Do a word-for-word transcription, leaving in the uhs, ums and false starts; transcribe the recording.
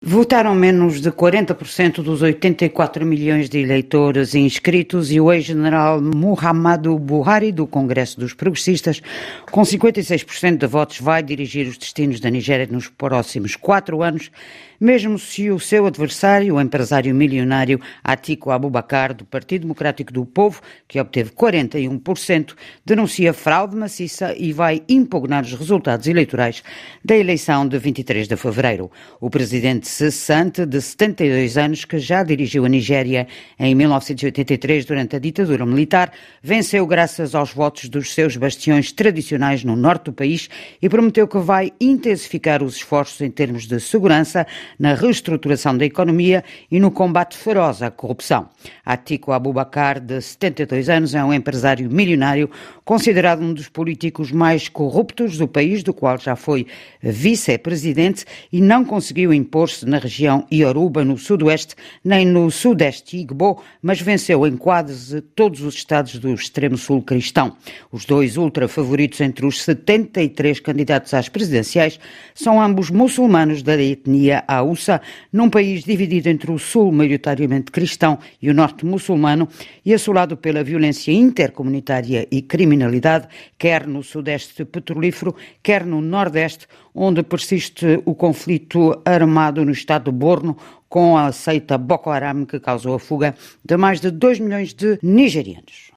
Votaram menos de quarenta por cento dos oitenta e quatro milhões de eleitores inscritos e o ex-general Muhammadu Buhari, do Congresso dos Progressistas, com cinquenta e seis por cento de votos, vai dirigir os destinos da Nigéria nos próximos quatro anos, mesmo se o seu adversário, o empresário milionário Atiku Abubakar, do Partido Democrático do Povo, que obteve quarenta e um por cento, denuncia fraude maciça e vai impugnar os resultados eleitorais da eleição de vinte e três de fevereiro. O presidente cessante, de setenta e dois anos, que já dirigiu a Nigéria em mil novecentos e oitenta e três durante a ditadura militar, venceu graças aos votos dos seus bastiões tradicionais no norte do país e prometeu que vai intensificar os esforços em termos de segurança, na reestruturação da economia e no combate feroz à corrupção. Atiku Abubakar, de setenta e dois anos, é um empresário milionário, considerado um dos políticos mais corruptos do país, do qual já foi vice-presidente, e não conseguiu impor-se na região Yoruba, no sudoeste, nem no sudeste Igbo, mas venceu em quase todos os estados do extremo sul cristão. Os dois ultra-favoritos entre os setenta e três candidatos às presidenciais são ambos muçulmanos da etnia Hausa, num país dividido entre o sul, maioritariamente cristão, e o norte muçulmano, e assolado pela violência intercomunitária e criminalidade, quer no sudeste petrolífero, quer no nordeste, onde persiste o conflito armado no estado de Borno, com a seita Boko Haram, que causou a fuga de mais de dois milhões de nigerianos.